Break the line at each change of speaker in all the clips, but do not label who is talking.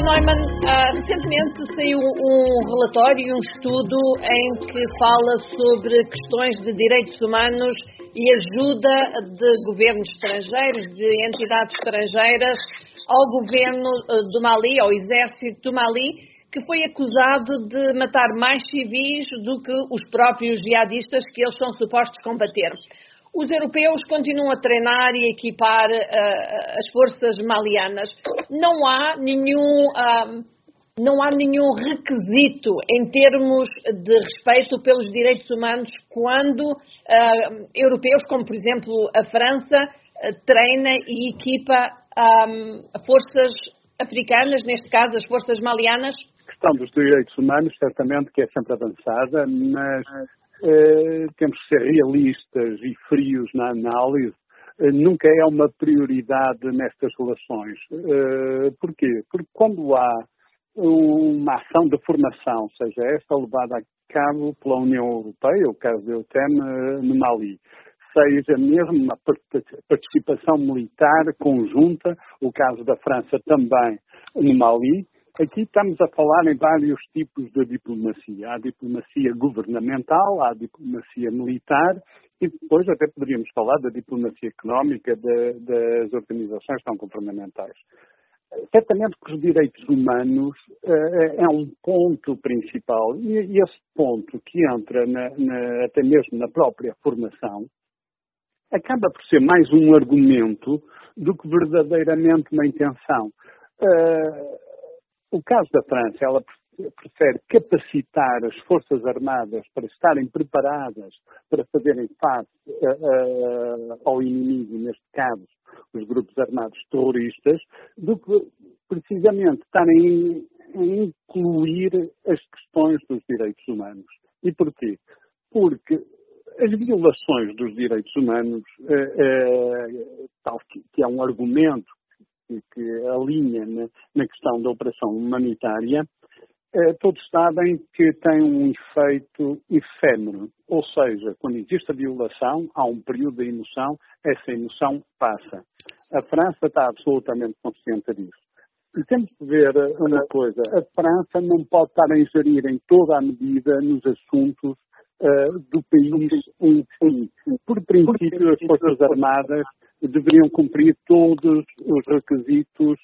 Neumann, recentemente saiu um relatório e um estudo em que fala sobre questões de direitos humanos e ajuda de governos estrangeiros, de entidades estrangeiras, ao governo do Mali, ao exército do Mali, que foi acusado de matar mais civis do que os próprios jihadistas que eles são supostos combater. Os europeus continuam a treinar e a equipar as forças malianas. Não há nenhum requisito em termos de respeito pelos direitos humanos quando europeus, como por exemplo a França, treina e equipa forças africanas, neste caso as forças malianas.
A questão dos direitos humanos, certamente que é sempre avançada, mas temos que ser realistas e frios na análise. Nunca é uma prioridade nestas relações. Porquê? Porque quando há uma ação de formação, seja esta levada a cabo pela União Europeia, o caso da EUTM no Mali, seja mesmo uma participação militar conjunta, o caso da França também no Mali, aqui estamos a falar em vários tipos de diplomacia. Há diplomacia governamental, há diplomacia militar e depois até poderíamos falar da diplomacia económica das organizações não governamentais. Certamente que os direitos humanos é um ponto principal e esse ponto que entra até mesmo na própria formação acaba por ser mais um argumento do que verdadeiramente uma intenção. O caso da França, ela prefere capacitar as Forças Armadas para estarem preparadas para fazerem face ao inimigo, neste caso, os grupos armados terroristas, do que precisamente estarem a incluir as questões dos direitos humanos. E porquê? Porque as violações dos direitos humanos, tal que é um argumento que alinha na questão da operação humanitária, todos sabem que tem um efeito efêmero. Ou seja, quando existe a violação, há um período de emoção, essa emoção passa. A França está absolutamente consciente disso. E temos de ver uma coisa, a França não pode estar a ingerir em toda a medida nos assuntos do país em si. Por princípio, as Forças Armadas deveriam cumprir todos os requisitos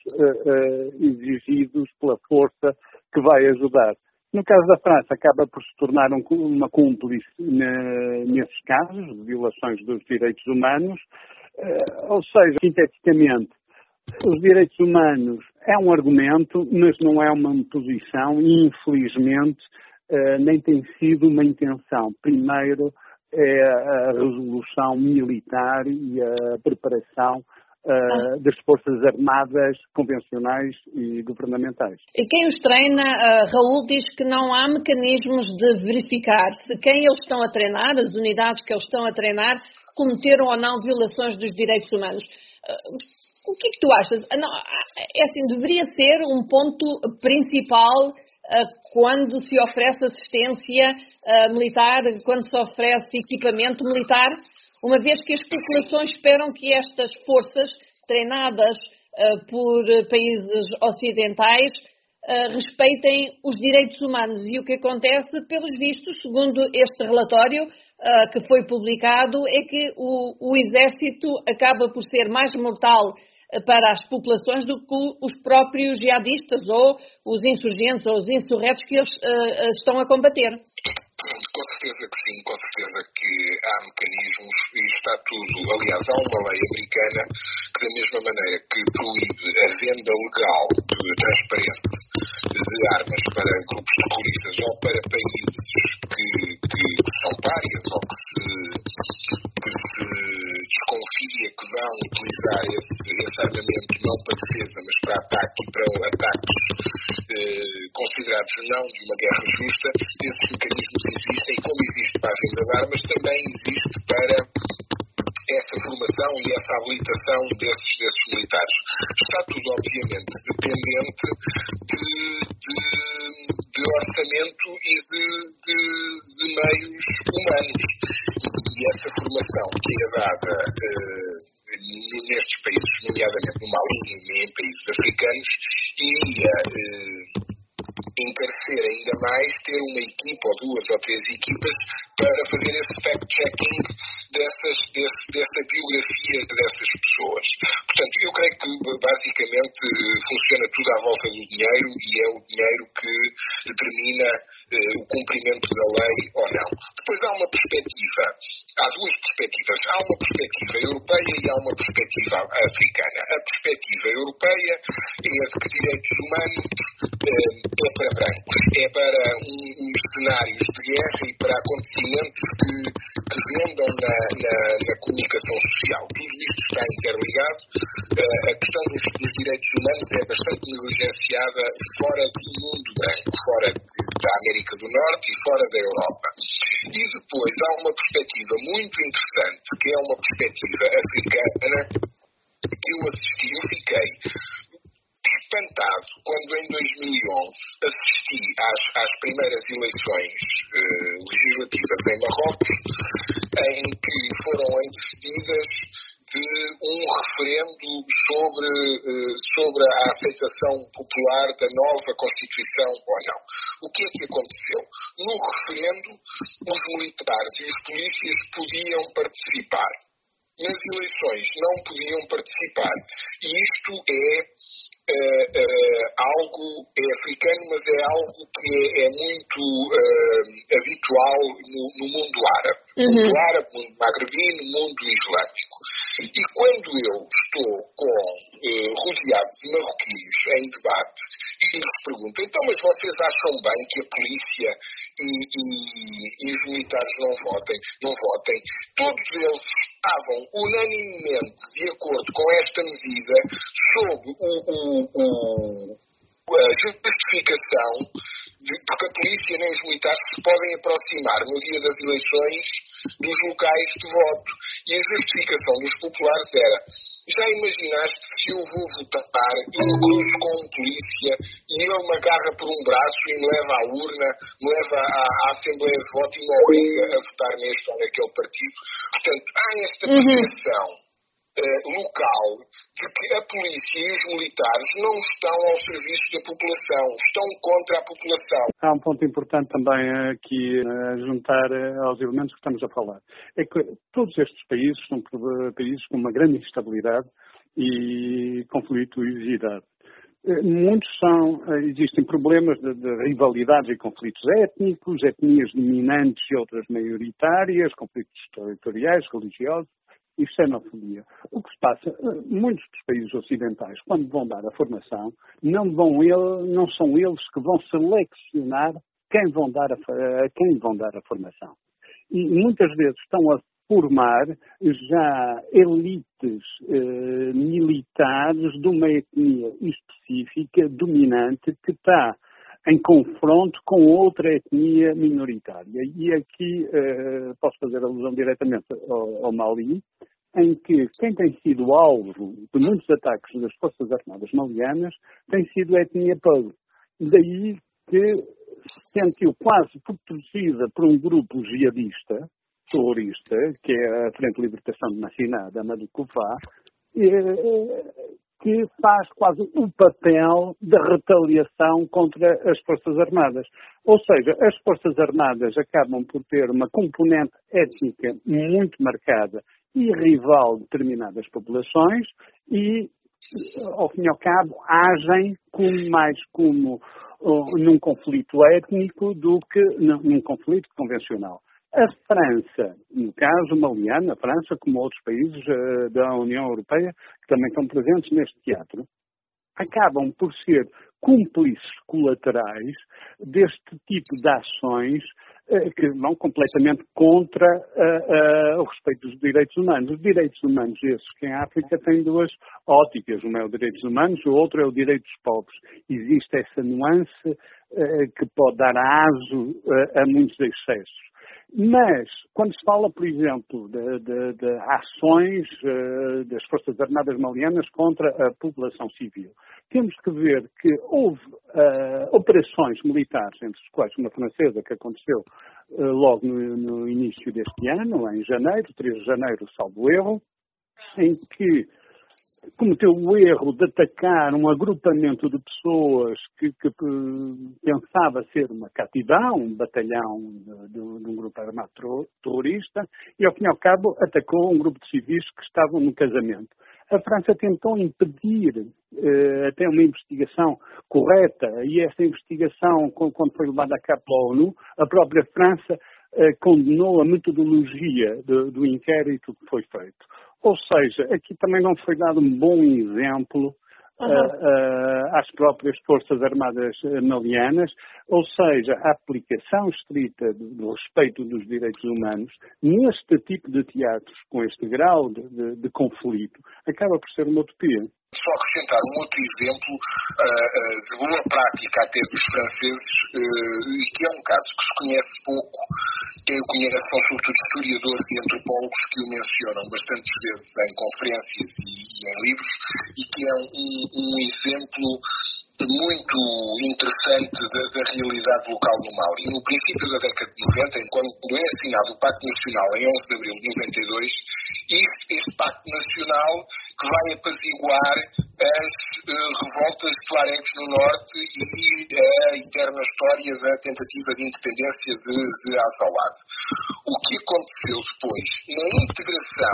exigidos pela força que vai ajudar. No caso da França, acaba por se tornar uma cúmplice nesses casos de violações dos direitos humanos. Ou seja, sinteticamente, os direitos humanos é um argumento, mas não é uma posição e, infelizmente, nem tem sido uma intenção. Primeiro é a resolução militar e a preparação das Forças Armadas convencionais e governamentais.
E quem os treina, Raul, diz que não há mecanismos de verificar se quem eles estão a treinar, as unidades que eles estão a treinar, cometeram ou não violações dos direitos humanos. O que é que tu achas? É assim, deveria ser um ponto principal quando se oferece assistência militar, quando se oferece equipamento militar, uma vez que as populações esperam que estas forças, treinadas por países ocidentais, respeitem os direitos humanos. E o que acontece, pelos vistos, segundo este relatório que foi publicado, é que o exército acaba por ser mais mortal para as populações do que os próprios jihadistas ou os insurgentes ou os insurretos que eles estão a combater.
Com certeza que sim, com certeza que há mecanismos e está tudo. Aliás, há uma lei americana que, da mesma maneira que proíbe a venda legal, transparente, de armas para grupos terroristas ou para países que são párias ou que se desconfia que vão utilizar esse armamento não para defesa, mas para ataque e para ataques considerados não de uma guerra justa, esses mecanismos existem, e como existe para a venda de armas, também existe para essa formação e essa habilitação desses militares. Está tudo, obviamente, dependente de orçamento e de meios humanos. E essa formação que é dada nestes países, nomeadamente no Mali e em países africanos, iria encarecer ainda mais ter uma equipa, ou 2 ou 3 equipas, para fazer esse fact-checking dessa biografia dessas pessoas. Portanto, eu creio que basicamente funciona tudo à volta do dinheiro e é o dinheiro que determina o cumprimento da lei ou não. Depois há uma perspectiva, há 2 perspectivas. Há uma perspectiva europeia e há uma perspectiva africana. A perspectiva europeia é a de que direitos humanos é para brancos, é para uns cenários de guerra e para acontecimentos que vendam na comunicação social. Tudo isto está interligado. A questão dos direitos humanos é bastante negligenciada fora do mundo branco, fora da América do Norte e fora da Europa. E depois há uma perspectiva muito interessante, que é uma perspectiva africana, que eu assisti. Eu fiquei espantado quando em 2011 assisti às primeiras eleições legislativas em Marrocos, em que foram antecedidas de um referendo sobre a aceitação popular da nova Constituição ou não. O que é que aconteceu? No referendo, os militares e os polícias podiam participar. Nas eleições não podiam participar. E isto é algo africano, mas é algo que é muito habitual no mundo árabe. No mundo árabe, mundo magrebino, mundo islâmico. E quando eu estou rodeado de marroquinos em debate e lhes pergunto, então, mas vocês acham bem que a polícia e os militares não votem? Todos eles estavam unanimemente de acordo com esta medida sob a justificação porque a polícia nem os militares se podem aproximar no dia das eleições dos locais de voto. E a justificação dos populares era: já imaginaste se eu vou votar e me cruzo com um polícia e ele me agarra por um braço e me leva à urna, me leva à Assembleia de Voto e me obriga a votar neste ou naquele partido? Portanto, há esta percepção local de que a polícia e os militares não estão ao serviço da população, estão contra a população.
Há um ponto importante também aqui a juntar aos elementos que estamos a falar. É que todos estes países são países com uma grande instabilidade e conflituosidade. Existem problemas de rivalidades e conflitos étnicos, etnias dominantes e outras maioritárias, conflitos territoriais, religiosos e xenofobia. O que se passa, muitos dos países ocidentais, quando vão dar a formação, não são eles que vão selecionar a quem vão dar a formação. E muitas vezes estão a formar já elites militares de uma etnia específica, dominante, que está em confronto com outra etnia minoritária. E aqui posso fazer alusão diretamente ao Mali, em que quem tem sido alvo de muitos ataques das Forças Armadas malianas tem sido a etnia pobre. Daí que se sentiu quase protegida por um grupo jihadista, terrorista, que é a Frente de Libertação de Massiná, da Madukufá, que faz quase o papel da retaliação contra as Forças Armadas. Ou seja, as Forças Armadas acabam por ter uma componente étnica muito marcada e rival de determinadas populações e, ao fim e ao cabo, agem mais como num conflito étnico do que num conflito convencional. A França, no caso maliano, a França, como outros países da União Europeia, que também estão presentes neste teatro, acabam por ser cúmplices colaterais deste tipo de ações que vão completamente contra o respeito dos direitos humanos. Os direitos humanos, esses que em África têm 2 óticas. Um é os direitos humanos, o outro é o direito dos povos. Existe essa nuance que pode dar aso a muitos excessos. Mas, quando se fala, por exemplo, de ações das Forças Armadas malianas contra a população civil, temos que ver que houve operações militares, entre as quais uma francesa, que aconteceu logo no início deste ano, em janeiro, 3 de janeiro, salvo erro, em que cometeu o erro de atacar um agrupamento de pessoas que pensava ser uma catidão, um batalhão de um grupo armado terrorista, e ao fim e ao cabo atacou um grupo de civis que estavam no casamento. A França tentou impedir até uma investigação correta, e esta investigação, quando foi levada a cabo pela ONU, a própria França condenou a metodologia do inquérito que foi feito. Ou seja, aqui também não foi dado um bom exemplo às próprias Forças Armadas malianas, ou seja, a aplicação estrita do respeito dos direitos humanos neste tipo de teatros, com este grau de conflito, acaba por ser uma utopia.
Só acrescentar um outro exemplo de boa prática até dos franceses, que é um caso que se conhece pouco. Quem o conhece são sobretudo historiadores e antropólogos que o mencionam bastantes vezes em conferências e em livros, e que é um exemplo muito interessante da realidade local no Mali. No princípio da década de 90, quando é assinado o Pacto Nacional em 11 de abril de 92, este Pacto Nacional que vai apaziguar as revoltas tuaregs no norte e a eterna história da tentativa de independência de Azawad. O que aconteceu depois, na integração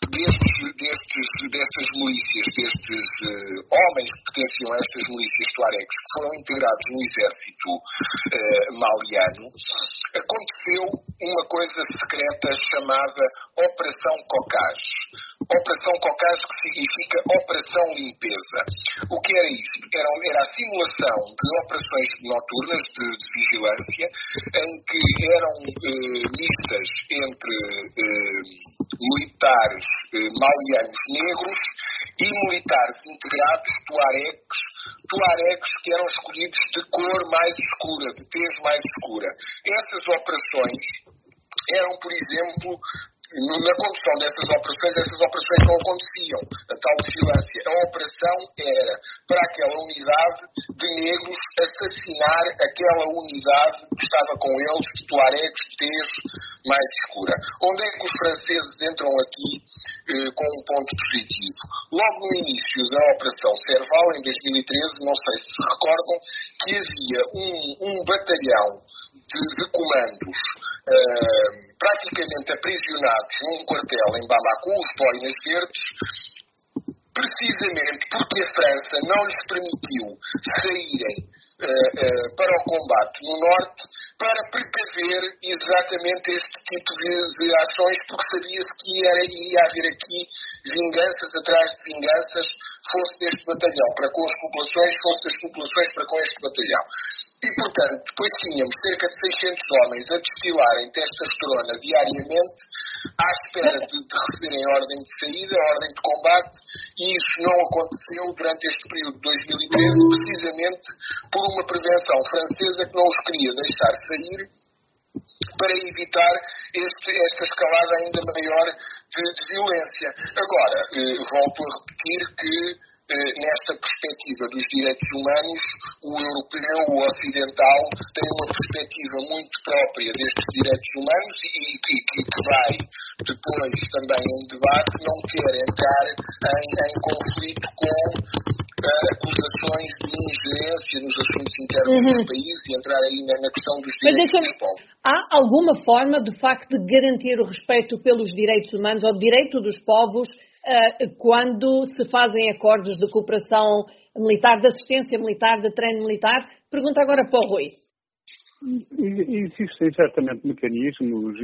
destas milícias, destes homens que pertenciam a estas milícias tuaregs, que foram integrados no exército maliano, aconteceu uma coisa secreta chamada Operação Cocage. Operação Cocage, que significa Operação Limpeza. O que era isso? Era a simulação de operações noturnas de vigilância, em que eram mistas entre militares malianos negros e militares integrados tuaregs que eram escolhidos de cor mais escura, de tez mais escura. Essas operações eram, por exemplo, na condução dessas operações não aconteciam. A tal vigilância. A operação era para aquela unidade de negros assassinar aquela unidade que estava com eles, de tuaregs de tez mais escura. Onde é que os franceses entram aqui com um ponto positivo? Logo no início da Operação Serval, em 2013, não sei se se recordam, que havia um batalhão de comandos praticamente aprisionados num quartel em Bamako, os Boinas Verdes, precisamente porque a França não lhes permitiu saírem para o combate no norte, para precaver exatamente este tipo de ações, porque sabia-se que iria haver aqui vinganças atrás de vinganças, fosse deste batalhão para com as populações, fosse das populações para com este batalhão. E, portanto, depois tínhamos cerca de 600 homens a destilarem testosterona diariamente, à espera de receberem ordem de saída, ordem de combate, e isso não aconteceu durante este período de 2013, precisamente por uma prevenção francesa que não os queria deixar sair, para evitar esta escalada ainda maior de violência. Agora, volto a repetir que nesta perspectiva dos direitos humanos, o europeu, o ocidental, tem uma perspectiva muito própria destes direitos humanos e que vai depois também em debate não quer entrar em conflito com acusações de ingerência nos assuntos internos do país e entrar aí na questão dos direitos dos povos.
Há alguma forma, de facto, de garantir o respeito pelos direitos humanos ou direito dos povos quando se fazem acordos de cooperação militar, de assistência militar, de treino militar? Pergunta agora para o Rui.
Existem certamente mecanismos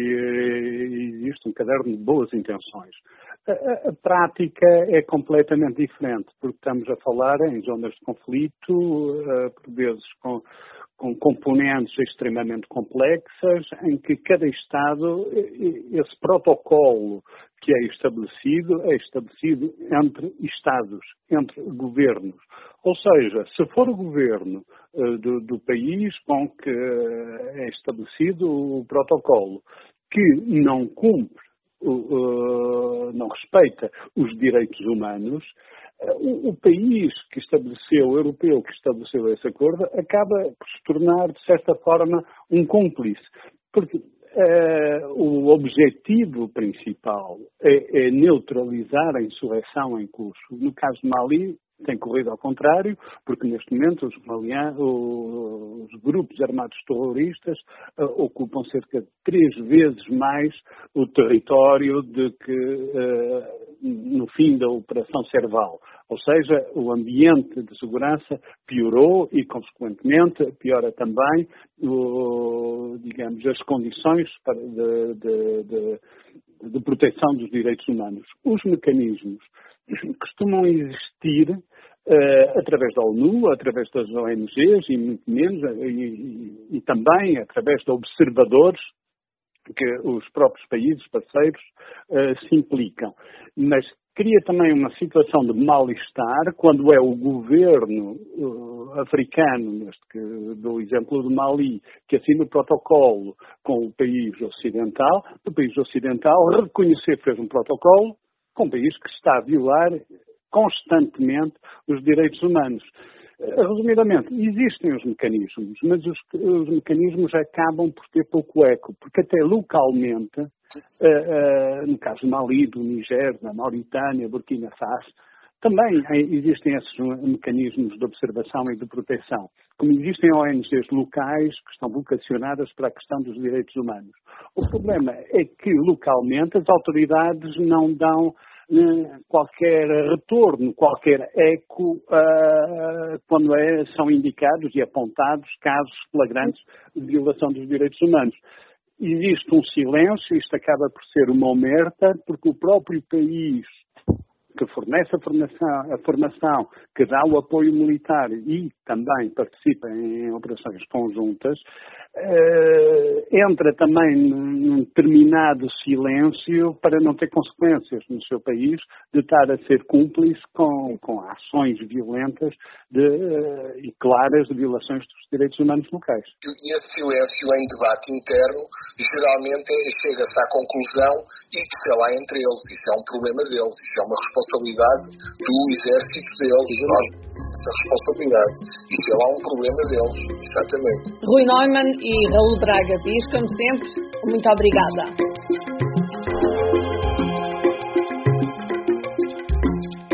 e existe um caderno de boas intenções. A prática é completamente diferente, porque estamos a falar em zonas de conflito, por vezes com componentes extremamente complexas, em que cada Estado, esse protocolo que é estabelecido entre Estados, entre governos. Ou seja, se for o governo do país com que é estabelecido o protocolo, que não cumpre, não respeita os direitos humanos, o país que estabeleceu, o europeu que estabeleceu esse acordo, acaba por se tornar, de certa forma, um cúmplice. Porque o objetivo principal é neutralizar a insurreição em curso. No caso de Mali, tem corrido ao contrário, porque neste momento os grupos armados terroristas ocupam cerca de 3 vezes mais o território do que no fim da Operação Serval. Ou seja, o ambiente de segurança piorou e, consequentemente, piora também, digamos, as condições de proteção dos direitos humanos. Os mecanismos costumam existir através da ONU, através das ONGs e muito menos, e também através de observadores que os próprios países parceiros se implicam. Mas cria também uma situação de mal-estar quando é o governo africano, do exemplo do Mali, que assina o protocolo com o país ocidental, o país ocidental reconhecer que fez um protocolo com um país que está a violar constantemente os direitos humanos. Resumidamente, existem os mecanismos, mas os mecanismos acabam por ter pouco eco, porque até localmente, no caso do Mali, do Niger, da Mauritânia, Burkina Faso, também existem esses mecanismos de observação e de proteção, como existem ONGs locais que estão vocacionadas para a questão dos direitos humanos. O problema é que localmente as autoridades não dão qualquer retorno, qualquer eco quando são indicados e apontados casos flagrantes de violação dos direitos humanos. Existe um silêncio, isto acaba por ser uma omerta, porque o próprio país que fornece a formação, que dá o apoio militar e também participa em operações conjuntas, entra também num determinado silêncio para não ter consequências no seu país de estar a ser cúmplice com ações violentas e claras de violações dos direitos humanos locais.
E esse silêncio em debate interno geralmente chega-se à conclusão e que sei lá entre eles, isso é um problema deles, isso é uma responsabilidade do exército deles, nós essa responsabilidade, isso é lá um problema deles, exatamente.
Rui Neumann e Raul Braga Dias, como sempre, muito obrigada.